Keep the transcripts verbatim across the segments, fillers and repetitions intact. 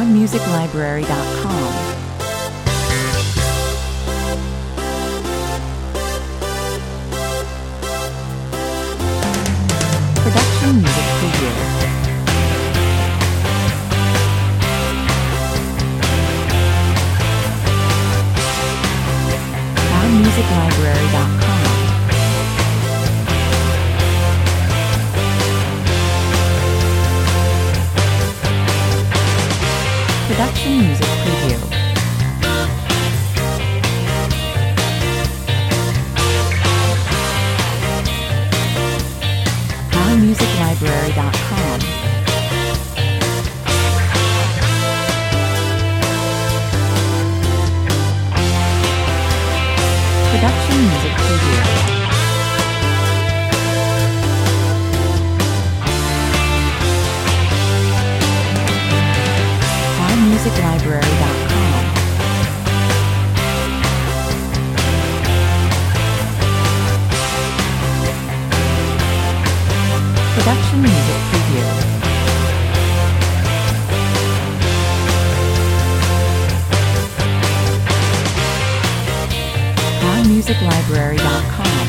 sound music library dot com. Production music preview. sound music library dot com. Production music preview. sound music library dot com. Production music preview. sound music library dot com. Production music preview. sound music library dot com.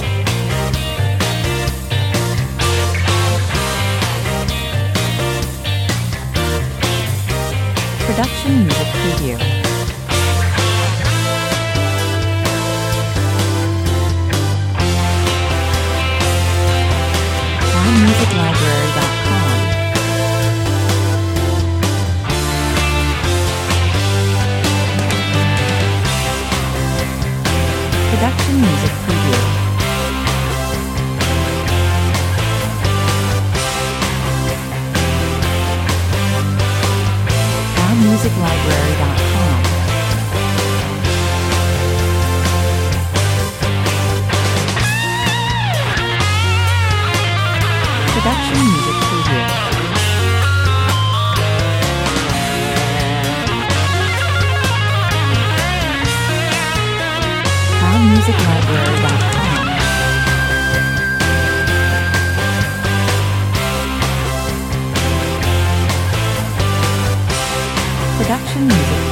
Production music preview. sound music library dot com. Production music preview. sound music library dot com. Production music preview. sound music library dot com. Production music